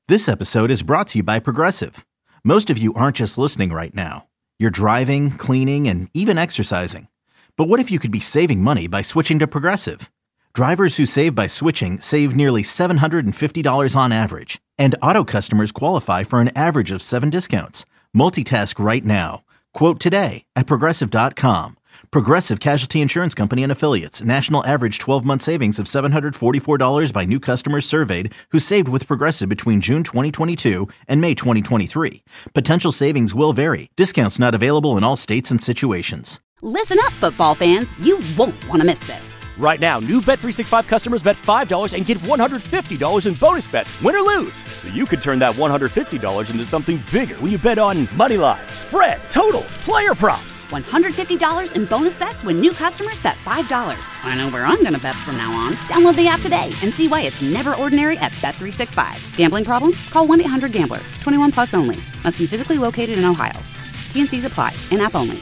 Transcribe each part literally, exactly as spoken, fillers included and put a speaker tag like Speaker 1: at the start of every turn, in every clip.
Speaker 1: This episode is brought to you by Progressive. Most of you aren't just listening right now. You're driving, cleaning, and even exercising. But what if you could be saving money by switching to Progressive? Drivers who save by switching save nearly seven hundred fifty dollars on average. And auto customers qualify for an average of seven discounts. Multitask right now. Quote today at Progressive dot com. Progressive Casualty Insurance Company and Affiliates. National average twelve-month savings of seven hundred forty-four dollars by new customers surveyed who saved with Progressive between June twenty twenty-two and May twenty twenty-three. Potential savings will vary. Discounts not available in all states and situations.
Speaker 2: Listen up, football fans. You won't want to miss this.
Speaker 3: Right now, new Bet three sixty-five customers bet five dollars and get one hundred fifty dollars in bonus bets, win or lose. So you could turn that one hundred fifty dollars into something bigger when you bet on money line, spread, totals, player props.
Speaker 2: one hundred fifty dollars in bonus bets when new customers bet five dollars. I know where I'm going to bet from now on. Download the app today and see why it's never ordinary at Bet three sixty-five. Gambling problem? Call one eight hundred gambler. twenty-one plus only. Must be physically located in Ohio. T and C's apply. In-app only.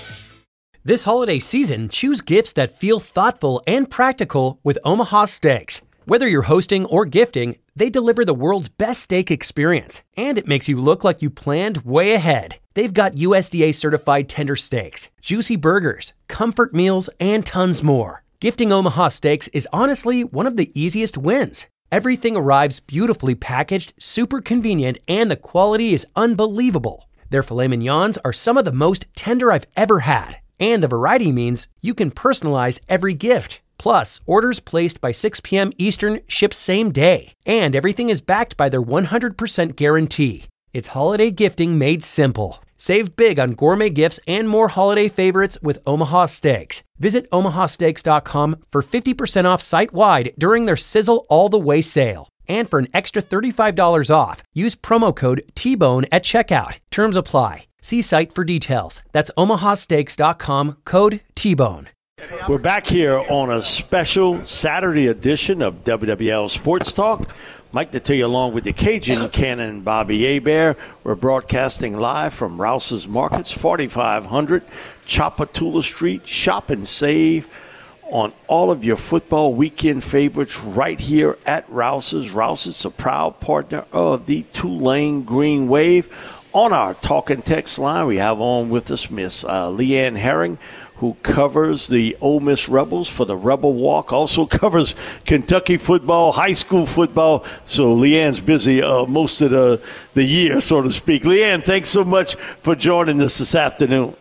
Speaker 4: This holiday season, choose gifts that feel thoughtful and practical with Omaha Steaks. Whether you're hosting or gifting, they deliver the world's best steak experience, and it makes you look like you planned way ahead. They've got U S D A-certified tender steaks, juicy burgers, comfort meals, and tons more. Gifting Omaha Steaks is honestly one of the easiest wins. Everything arrives beautifully packaged, super convenient, and the quality is unbelievable. Their filet mignons are some of the most tender I've ever had. And the variety means you can personalize every gift. Plus, orders placed by six p.m. Eastern ship same day. And everything is backed by their one hundred percent guarantee. It's holiday gifting made simple. Save big on gourmet gifts and more holiday favorites with Omaha Steaks. Visit omaha steaks dot com for fifty percent off site-wide during their Sizzle All the Way sale. And for an extra thirty-five dollars off, use promo code T Bone at checkout. Terms apply. See site for details. That's omaha steaks dot com, code T Bone.
Speaker 5: We're back here on a special Saturday edition of W W L Sports Talk. Mike Detillier along with the Cajun Ken and Bobby Hebert. We're broadcasting live from Rouse's Markets, forty-five hundred Chapatula Street. Shop and save on all of your football weekend favorites right here at Rouse's. Rouse's, a proud partner of the Tulane Green Wave. On our talk and text line, we have on with us Miss uh, Leanne Herring, who covers the Ole Miss Rebels for the Rebel Walk, also covers Kentucky football, high school football. So Leanne's busy uh, most of the, the year, so to speak. Leanne, thanks so much for joining us this afternoon.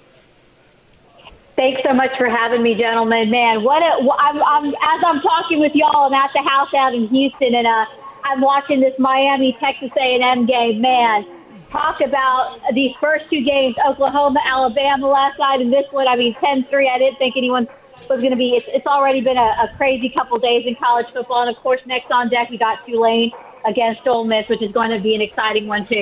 Speaker 6: Thanks so much for having me, gentlemen. Man, what a, I'm, I'm, as I'm talking with y'all, I'm at the house out in Houston, and uh, I'm watching this Miami Texas A and M game. Man, talk about these first two games, Oklahoma, Alabama last night, and this one, I mean, ten three. I didn't think anyone was going to be. It's, it's already been a, a crazy couple days in college football. And, of course, next on deck, we got Tulane against Ole Miss, which is going to be an exciting one, too.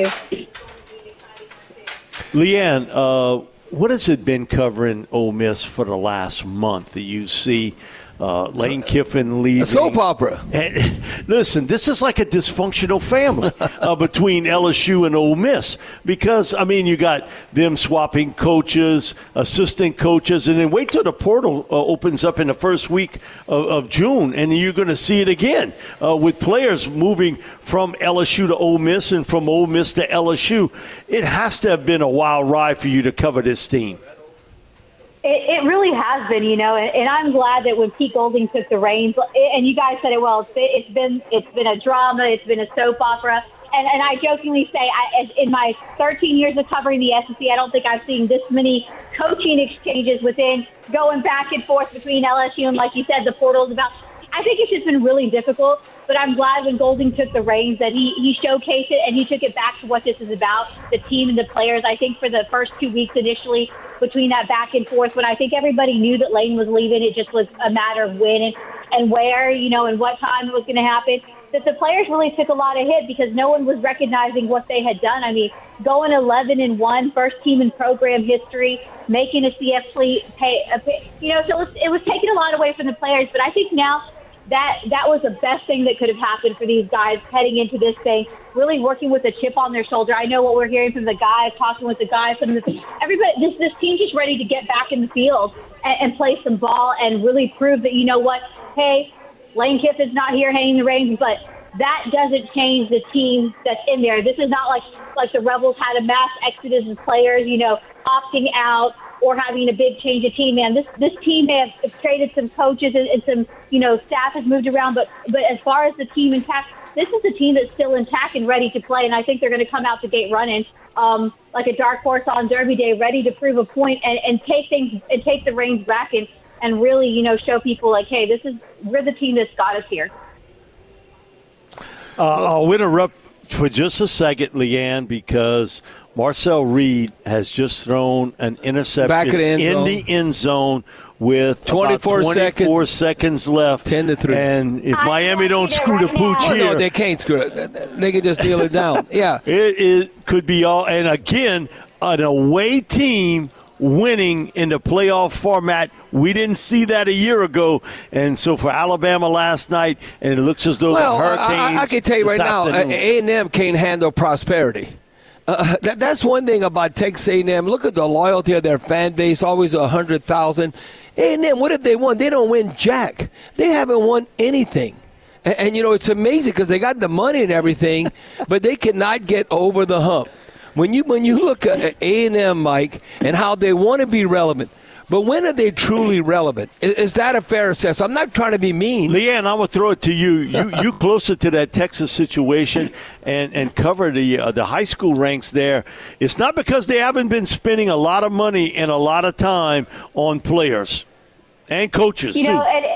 Speaker 5: Leanne, uh, what has it been covering Ole Miss for the last month that you see Uh, Lane Kiffin leaving.
Speaker 7: A soap opera.
Speaker 5: And, listen, this is like a dysfunctional family uh, between L S U and Ole Miss because, I mean, you got them swapping coaches, assistant coaches, and then wait till the portal uh, opens up in the first week of, of June, and you're going to see it again uh, with players moving from L S U to Ole Miss and from Ole Miss to L S U. It has to have been a wild ride for you to cover this team.
Speaker 6: It, it really has been, you know, and, and I'm glad that when Pete Golding took the reins, and you guys said it well, it's been it's been, it's been a drama, it's been a soap opera, and, and I jokingly say, I, in my thirteen years of covering the S E C, I don't think I've seen this many coaching exchanges within going back and forth between L S U and, like you said, the portal's about. I think it's just been really difficult, but I'm glad when Golding took the reins that he, he showcased it and he took it back to what this is about, the team and the players. I think for the first two weeks initially between that back and forth, when I think everybody knew that Lane was leaving, it just was a matter of when and, and where, you know, and what time it was going to happen, that the players really took a lot of hit because no one was recognizing what they had done. I mean, going eleven and one, first team in program history, making a C F P pay, pay you know, so it was, it was taking a lot away from the players, but I think now that that was the best thing that could have happened for these guys heading into this thing, really working with a chip on their shoulder. I know what we're hearing from the guys, talking with the guys, some of the, everybody, this, this team's just ready to get back in the field and, and play some ball and really prove that, you know what, hey, Lane Kiffin's not here hanging the reins, but that doesn't change the team that's in there. This is not like, like the Rebels had a mass exodus of players, you know, opting out or having a big change of team. Man, this this team may have traded some coaches and, and some, you know, staff has moved around, but but as far as the team intact, this is a team that's still intact and ready to play, and I think they're going to come out the gate running um, like a dark horse on Derby Day, ready to prove a point and, and take things and take the reins back and, and really, you know, show people like, hey, this is we're the team that's got us here.
Speaker 5: Uh, I'll interrupt for just a second, Leanne, because Marcel Reed has just thrown an interception
Speaker 7: Back of the end
Speaker 5: in
Speaker 7: zone.
Speaker 5: the end zone with
Speaker 7: twenty-four,
Speaker 5: about twenty-four seconds. seconds left.
Speaker 7: ten to three.
Speaker 5: And if
Speaker 6: I
Speaker 5: Miami don't
Speaker 6: want it
Speaker 5: screw
Speaker 6: right
Speaker 5: the pooch
Speaker 6: now.
Speaker 7: Oh,
Speaker 5: here,
Speaker 7: no, they can't screw it. They can just deal it down. Yeah.
Speaker 5: it, it could be all. And again, an away team winning in the playoff format. We didn't see that a year ago. And so for Alabama last night, and it looks as though
Speaker 7: Well,
Speaker 5: the Hurricanes
Speaker 7: I, I can tell you
Speaker 5: this
Speaker 7: right now,
Speaker 5: afternoon-
Speaker 7: A and M can't handle prosperity. Uh, that, that's one thing about Texas A and M. Look at the loyalty of their fan base, always one hundred thousand. A and M, what if they won? They don't win jack. They haven't won anything. And, and you know, it's amazing because they got the money and everything, but they cannot get over the hump. When you when you look at A and M, Mike, and how they want to be relevant, but when are they truly relevant? Is, is that a fair assessment? I'm not trying to be mean.
Speaker 5: Leanne, I'm going to throw it to you. You you closer to that Texas situation and, and cover the uh, the high school ranks there. It's not because they haven't been spending a lot of money and a lot of time on players and coaches,
Speaker 6: You
Speaker 5: too.
Speaker 6: know, and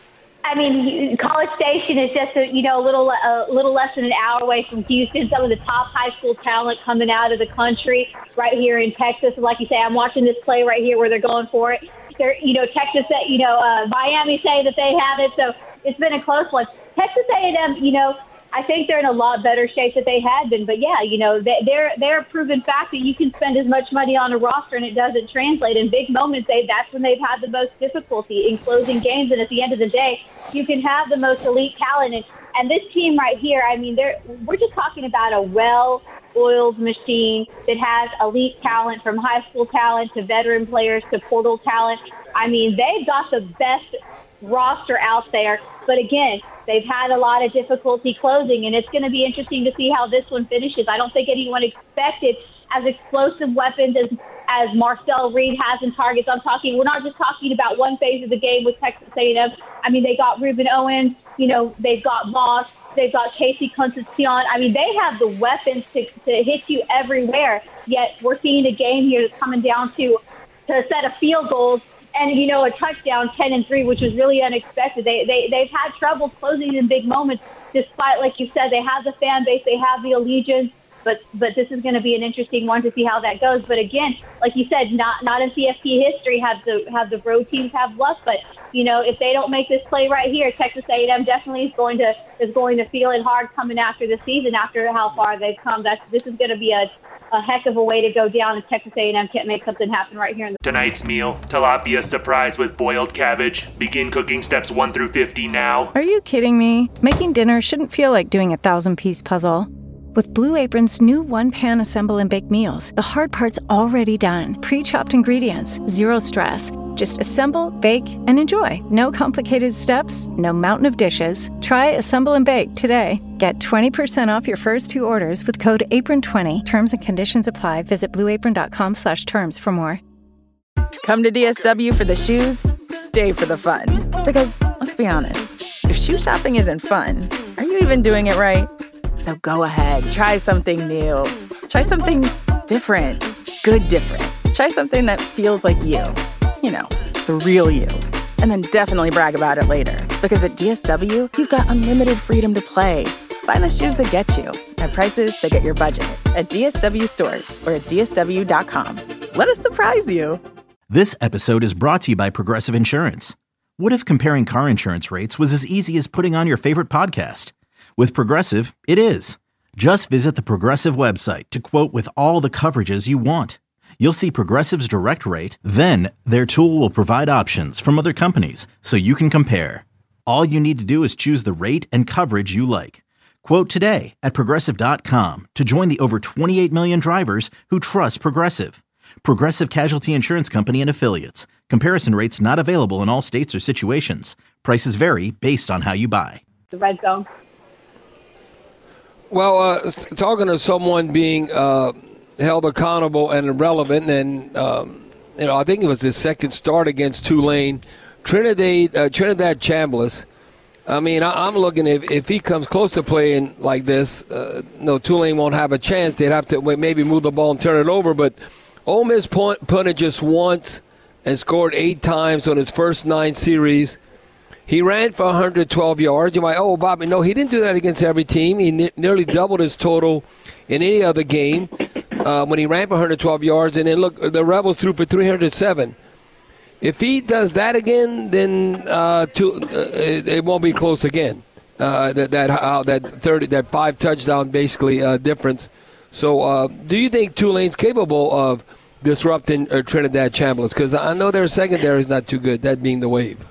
Speaker 6: I mean, College Station is just a, you know a little a little less than an hour away from Houston. Some of the top high school talent coming out of the country right here in Texas. And like you say, I'm watching this play right here where they're going for it. They're, you know, Texas, you know, uh, Miami say that they have it, so it's been a close one. Texas A and M, you know, I think they're in a lot better shape than they had been. But yeah, you know, they, they're they're a proven fact that you can spend as much money on a roster and it doesn't translate. In big moments, they that's when they've had the most difficulty in closing games. And at the end of the day, you can have the most elite talent. And, and this team right here, I mean, they're we're just talking about a well-oiled machine that has elite talent, from high school talent to veteran players to portal talent. I mean, they've got the best roster out there, but again, they've had a lot of difficulty closing, and it's going to be interesting to see how this one finishes. I don't think anyone expected as explosive weapons as as Marcel Reed has in targets. I'm talking, we're not just talking about one phase of the game with Texas A and M. I mean, they got Ruben Owens, you know, they've got Moss, they've got Casey Concepcion. I mean, they have the weapons to, to hit you everywhere, yet we're seeing a game here that's coming down to, to a set of field goals and, you know, a touchdown, ten and three, which was really unexpected. They, they, they've had trouble closing in big moments, despite, like you said, they have the fan base, they have the allegiance. But but this is going to be an interesting one to see how that goes. But again, like you said, not not in C F P history have the have the road teams have luck. But you know, if they don't make this play right here, Texas A and M definitely is going to is going to feel it hard coming after the season, after how far they've come. That's this is going to be a a heck of a way to go down if Texas A and M can't make something happen right here in the
Speaker 8: Tonight's meal, tilapia surprise with boiled cabbage. Begin cooking steps one through fifty now.
Speaker 9: Are you kidding me? Making dinner shouldn't feel like doing a thousand-piece puzzle. With Blue Apron's new one-pan assemble and bake meals, the hard part's already done. Pre-chopped ingredients, zero stress. Just assemble, bake, and enjoy. No complicated steps, no mountain of dishes. Try Assemble and Bake today. Get twenty percent off your first two orders with code apron twenty. Terms and conditions apply. Visit blueapron.com slash terms for more.
Speaker 10: Come to D S W for the shoes, stay for the fun. Because, let's be honest, if shoe shopping isn't fun, are you even doing it right? So go ahead, try something new. Try something different. Good different. Try something that feels like you. You know, the real you. And then definitely brag about it later. Because at D S W, you've got unlimited freedom to play. Find the shoes that get you at prices that get your budget at D S W stores or at D S W dot com. Let us surprise you.
Speaker 1: This episode is brought to you by Progressive Insurance. What if comparing car insurance rates was as easy as putting on your favorite podcast? With Progressive, it is. Just visit the Progressive website to quote with all the coverages you want. You'll see Progressive's direct rate, then their tool will provide options from other companies so you can compare. All you need to do is choose the rate and coverage you like. Quote today at Progressive dot com to join the over twenty-eight million drivers who trust Progressive. Progressive Casualty Insurance Company and Affiliates. Comparison rates not available in all states or situations. Prices vary based on how you buy.
Speaker 6: the red zone.
Speaker 7: Well, uh, talking to someone being uh, held accountable and irrelevant, and um, you know, I think it was his second start against Tulane, Trinidad uh, Trinidad Chambliss. I mean, I, I'm looking if if he comes close to playing like this, uh, no, Tulane won't have a chance. They'd have to maybe move the ball and turn it over. But Ole Miss punted just once and scored eight times on his first nine series. He ran for one hundred twelve yards. You might, oh, Bobby, no, he didn't do that against every team. He ne- nearly doubled his total in any other game uh, when he ran for one hundred twelve yards. And then, look, the Rebels threw for three hundred seven. If he does that again, then uh, to, uh, it, it won't be close again. Uh, that that uh, that thirty, that five touchdown basically uh, difference. So, uh, do you think Tulane's capable of disrupting uh, Trinidad Chambliss? Because I know their secondary is not too good. That being the Wave.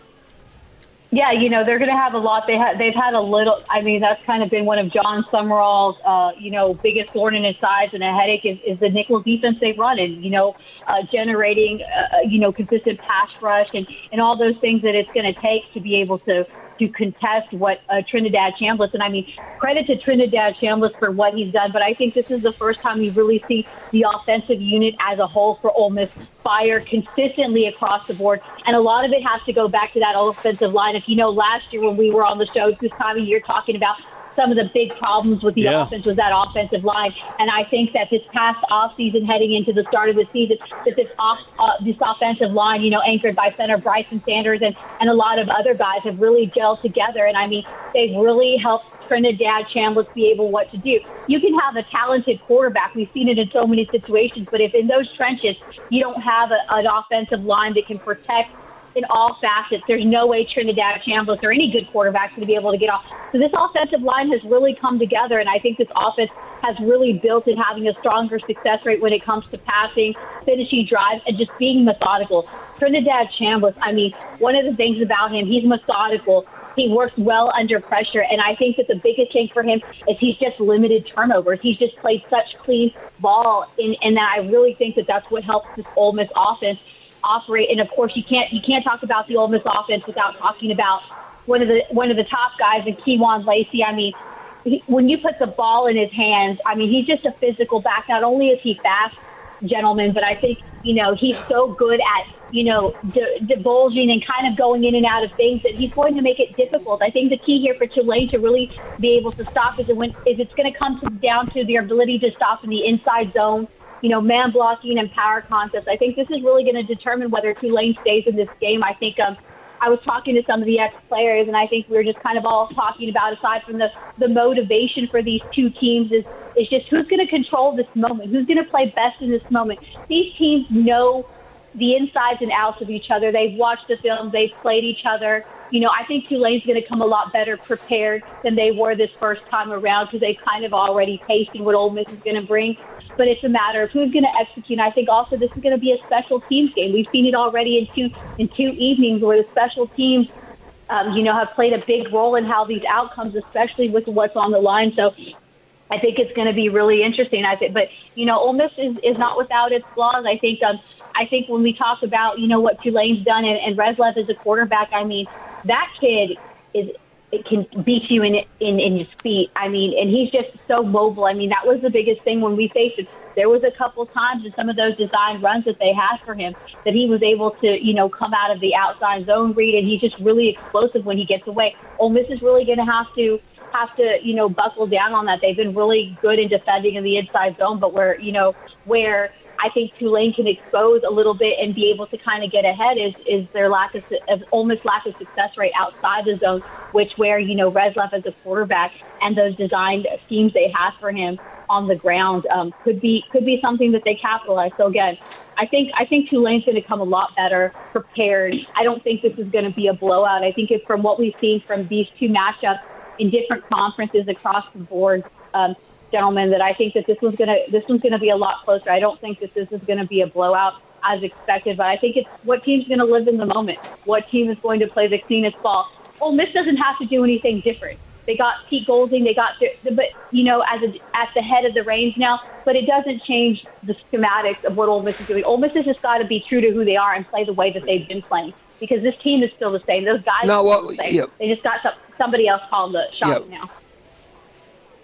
Speaker 6: Yeah, you know, they're going to have a lot. They ha- they've had a little, I mean, that's kind of been one of John Summerall's, uh, you know, biggest thorn in his sides and a headache is, is the nickel defense they've run and, you know, uh, generating, uh, you know, consistent pass rush and, and all those things that it's going to take to be able to, to contest what uh, Trinidad Chambliss. And I mean, credit to Trinidad Chambliss for what he's done, but I think this is the first time we really see the offensive unit as a whole for Ole Miss fire consistently across the board. And a lot of it has to go back to that offensive line. If you know, last year when we were on the show this time of year talking about some of the big problems with the yeah. offense was that offensive line. And I think that this past offseason, heading into the start of the season, that this off, uh, this offensive line, you know, anchored by center Bryson Sanders and, and a lot of other guys have really gelled together. And, I mean, they've really helped Trinidad Chambliss be able what to do. You can have a talented quarterback. We've seen it in so many situations. But if in those trenches you don't have a, an offensive line that can protect in all facets, there's no way Trinidad Chambliss or any good quarterback is going to be able to get off. So this offensive line has really come together, and I think this offense has really built in having a stronger success rate when it comes to passing, finishing drives, and just being methodical. Trinidad Chambliss, I mean, one of the things about him, he's methodical. He works well under pressure, and I think that the biggest thing for him is he's just limited turnovers. He's just played such clean ball, and, and I really think that that's what helps this Ole Miss offense operate. And of course, you can't you can't talk about the Ole Miss offense without talking about one of the one of the top guys in Kewan Lacey. I mean, he, when you put the ball in his hands, I mean, he's just a physical back. Not only is he fast, gentlemen, but I think, you know, he's so good at, you know, d- divulging and kind of going in and out of things that he's going to make it difficult. I think the key here for Tulane to really be able to stop is, when, is it's going to come to, down to their ability to stop in the inside zone, you know, man blocking and power concepts. I think this is really going to determine whether Tulane stays in this game. I think um, I was talking to some of the ex-players, and I think we were just kind of all talking about, aside from the, the motivation for these two teams, is, is just who's going to control this moment, who's going to play best in this moment. These teams know the insides and outs of each other. They've watched the film. They've played each other. You know, I think Tulane's going to come a lot better prepared than they were this first time around because they've kind of already tasting what Ole Miss is going to bring. But it's a matter of who's going to execute. And I think also this is going to be a special teams game. We've seen it already in two in two evenings where the special teams, um, you know, have played a big role in how these outcomes, especially with what's on the line. So I think it's going to be really interesting. I think, but you know, Ole Miss is, is not without its flaws. I think. Um, I think when we talk about, you know, what Tulane's done and, and Reslef as a quarterback, I mean, that kid is it can beat you in, in in his feet. I mean, and he's just so mobile. I mean, that was the biggest thing when we faced him. There was a couple times in some of those design runs that they had for him that he was able to, you know, come out of the outside zone read, and he's just really explosive when he gets away. Ole Miss is really going to have to have to, you know, buckle down on that. They've been really good in defending in the inside zone, but where, you know, where I think Tulane can expose a little bit and be able to kind of get ahead is, is their lack of, of almost lack of success rate outside the zone, which where, you know, Reslef as a quarterback and those designed schemes they have for him on the ground um, could be could be something that they capitalize. So again, I think I think Tulane's going to come a lot better prepared. I don't think this is going to be a blowout. I think if from what we've seen from these two matchups in different conferences across the board, um, gentlemen, that I think that this one's gonna this one's gonna be a lot closer. I don't think that this is gonna be a blowout as expected, but I think it's what team's gonna live in the moment. What team is going to play the cleanest ball? Ole Miss doesn't have to do anything different. They got Pete Golding, they got the, the but you know as a, at the head of the reins now, but it doesn't change the schematics of what Ole Miss is doing. Ole Miss has just got to be true to who they are and play the way that they've been playing, because this team is still the same. Those guys
Speaker 7: no,
Speaker 6: are
Speaker 7: well,
Speaker 6: still the same.
Speaker 7: Yeah.
Speaker 6: They just got some, somebody else calling the shots
Speaker 7: yeah.
Speaker 6: now.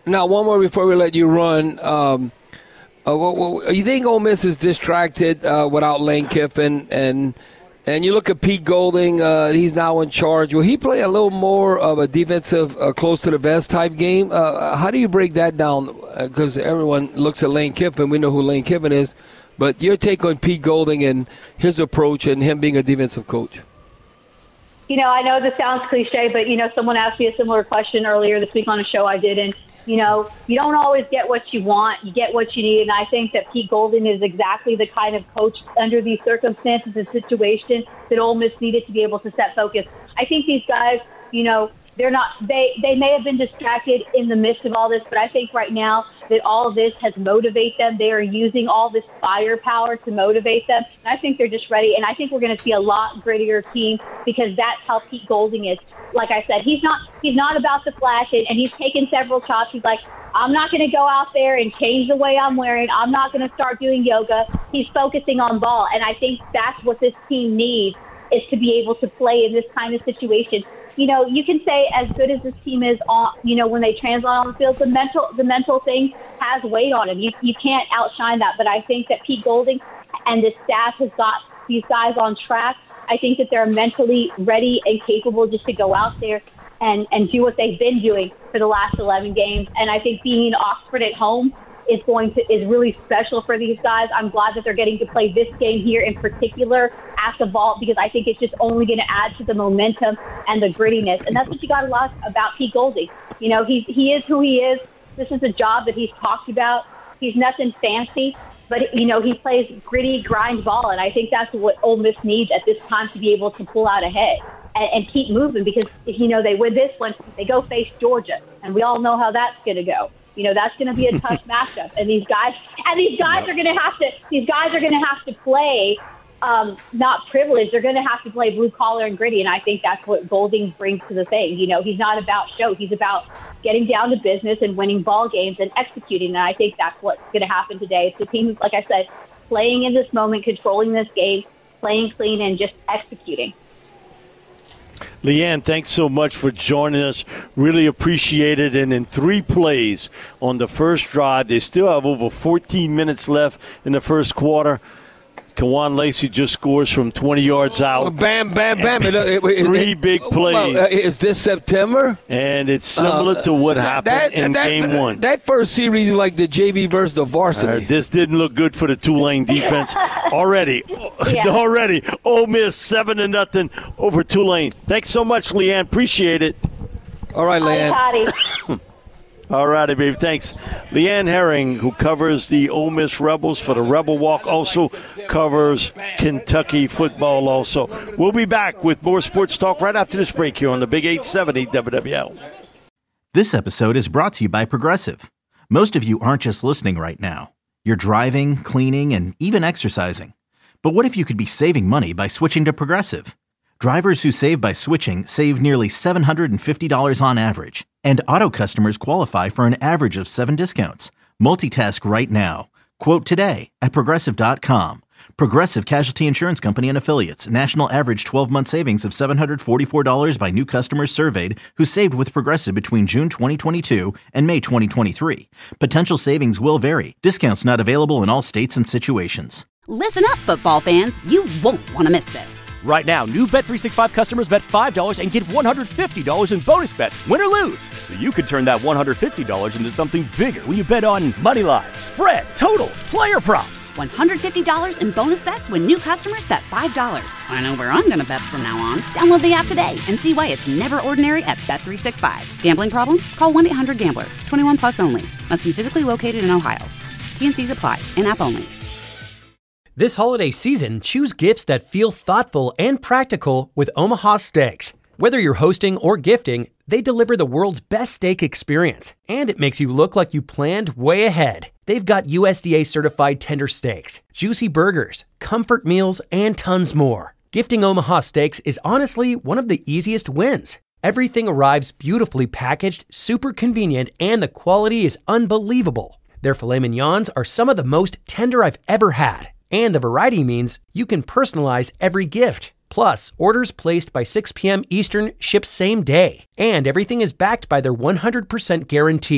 Speaker 7: Now, one more before we let you run. Um, uh, well, well, you think Ole Miss is distracted uh, without Lane Kiffin? And and you look at Pete Golding, uh, he's now in charge. Will he play a little more of a defensive, uh, close to the vest type game? Uh, how do you break that down? Because uh, everyone looks at Lane Kiffin. We know who Lane Kiffin is. But your take on Pete Golding and his approach and him being a defensive coach?
Speaker 6: You know, I know this sounds cliche, but, you know, someone asked me a similar question earlier this week on a show I did, and, you know, you don't always get what you want. You get what you need, and I think that Pete Golding is exactly the kind of coach under these circumstances and situations that Ole Miss needed to be able to set focus. I think these guys, you know, they're not, they, they may have been distracted in the midst of all this, but I think right now that all of this has motivated them. They are using all this firepower to motivate them. And I think they're just ready. And I think we're going to see a lot grittier team because that's how Pete Golding is. Like I said, he's not, he's not about the flash, and, and he's taken several shots. He's like, I'm not going to go out there and change the way I'm wearing. I'm not going to start doing yoga. He's focusing on ball. And I think that's what this team needs, is to be able to play in this kind of situation. You know, you can say as good as this team is on, you know, when they translate on the field, the mental, the mental thing has weight on them. You, you can't outshine that. But I think that Pete Golding and the staff has got these guys on track. I think that they're mentally ready and capable just to go out there and, and do what they've been doing for the last eleven games. And I think being in Oxford at home is going to is really special for these guys. I'm glad that they're getting to play this game here in particular at the Vault, because I think it's just only going to add to the momentum and the grittiness. And that's what you got to love about Pete Golding. You know, he's, he is who he is. This is a job that he's talked about. He's nothing fancy, but, you know, he plays gritty, grind ball. And I think that's what Ole Miss needs at this time to be able to pull out ahead and, and keep moving, because, you know, they win this one, they go face Georgia. And we all know how that's going to go. You know, that's going to be a tough matchup. And these guys, and these guys are going to have to, these guys are going to have to play um, not privileged. They're going to have to play blue collar and gritty. And I think that's what Golding brings to the thing. You know, he's not about show. He's about getting down to business and winning ball games and executing. And I think that's what's going to happen today. It's the team, like I said, playing in this moment, controlling this game, playing clean, and just executing.
Speaker 5: Leanne, thanks so much for joining us. Really appreciate it. And in three plays on the first drive, they still have over fourteen minutes left in the first quarter. Kawan Lacey just scores from twenty yards out.
Speaker 7: Bam, bam, bam.
Speaker 5: It, it, it, Three it, big plays.
Speaker 7: Well, uh, is this September?
Speaker 5: And it's similar uh, to what happened that, in that, game one.
Speaker 7: That first series, like the J V versus the varsity.
Speaker 5: Uh, this didn't look good for the Tulane defense already. Yeah. Already. Ole Miss seven to nothing over Tulane. Thanks so much, Leanne. Appreciate it.
Speaker 7: All right, Leanne.
Speaker 5: All righty, baby. Thanks. Leanne Herring, who covers the Ole Miss Rebels for the Rebel Walk, also covers Kentucky football also. We'll be back with more sports talk right after this break here on the Big eight seventy W W L.
Speaker 1: This episode is brought to you by Progressive. Most of you aren't just listening right now. You're driving, cleaning, and even exercising. But what if you could be saving money by switching to Progressive? Drivers who save by switching save nearly seven hundred fifty dollars on average. And auto customers qualify for an average of seven discounts. Multitask right now. Quote today at Progressive dot com. Progressive Casualty Insurance Company and Affiliates. National average twelve-month savings of seven hundred forty-four dollars by new customers surveyed who saved with Progressive between June twenty twenty-two and May twenty twenty-three. Potential savings will vary. Discounts not available in all states and situations.
Speaker 2: Listen up, football fans. You won't want to miss this.
Speaker 3: Right now, new Bet three sixty-five customers bet five dollars and get one hundred fifty dollars in bonus bets, win or lose. So you could turn that one hundred fifty dollars into something bigger when you bet on money line, spread, totals, player props.
Speaker 2: one hundred fifty dollars in bonus bets when new customers bet five dollars. I know where I'm going to bet from now on. Download the app today and see why it's never ordinary at Bet three sixty-five. Gambling problem? Call one eight hundred gambler. twenty-one plus only. Must be physically located in Ohio. T and C's apply. In-app only.
Speaker 4: This holiday season, choose gifts that feel thoughtful and practical with Omaha Steaks. Whether you're hosting or gifting, they deliver the world's best steak experience, and it makes you look like you planned way ahead. They've got U S D A-certified tender steaks, juicy burgers, comfort meals, and tons more. Gifting Omaha Steaks is honestly one of the easiest wins. Everything arrives beautifully packaged, super convenient, and the quality is unbelievable. Their filet mignons are some of the most tender I've ever had. And the variety means you can personalize every gift. Plus, orders placed by six p.m. Eastern ship same day. And everything is backed by their one hundred percent guarantee.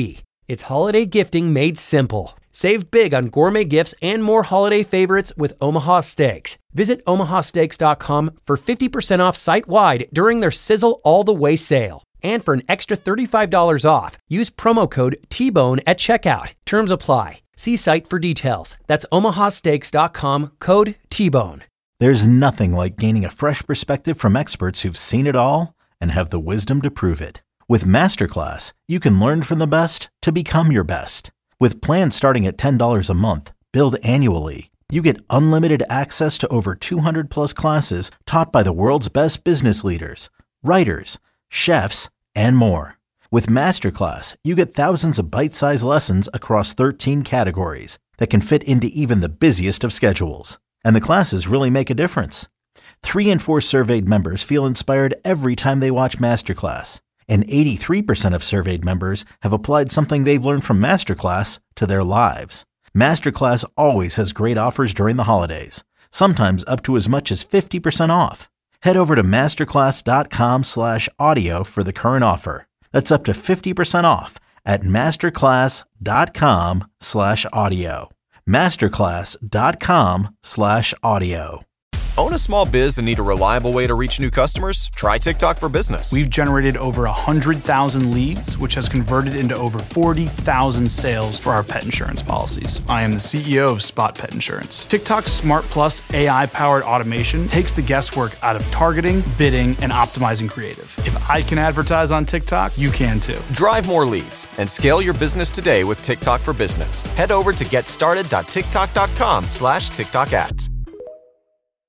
Speaker 4: It's holiday gifting made simple. Save big on gourmet gifts and more holiday favorites with Omaha Steaks. Visit omaha steaks dot com for fifty percent off site-wide during their Sizzle All the Way sale. And for an extra thirty-five dollars off, use promo code T Bone at checkout. Terms apply. See site for details. That's omaha steaks dot com, code T Bone.
Speaker 1: There's nothing like gaining a fresh perspective from experts who've seen it all and have the wisdom to prove it. With Masterclass, you can learn from the best to become your best. With plans starting at ten dollars a month, billed annually, you get unlimited access to over two hundred plus classes taught by the world's best business leaders, writers, chefs, and more. With Masterclass, you get thousands of bite-sized lessons across thirteen categories that can fit into even the busiest of schedules. And the classes really make a difference. Three in four surveyed members feel inspired every time they watch Masterclass. And eighty-three percent of surveyed members have applied something they've learned from Masterclass to their lives. Masterclass always has great offers during the holidays, sometimes up to as much as fifty percent off. Head over to masterclass.com slash audio for the current offer. That's up to fifty percent off at masterclass.com slash audio. Masterclass.com slash audio.
Speaker 11: Own a small biz and need a reliable way to reach new customers? Try TikTok for Business.
Speaker 12: We've generated over one hundred thousand leads, which has converted into over forty thousand sales for our pet insurance policies. I am the C E O of Spot Pet Insurance. TikTok's Smart Plus A I-powered automation takes the guesswork out of targeting, bidding, and optimizing creative. If I can advertise on TikTok, you can too.
Speaker 11: Drive more leads and scale your business today with TikTok for Business. Head over to getstarted.tiktok.com slash TikTok ads.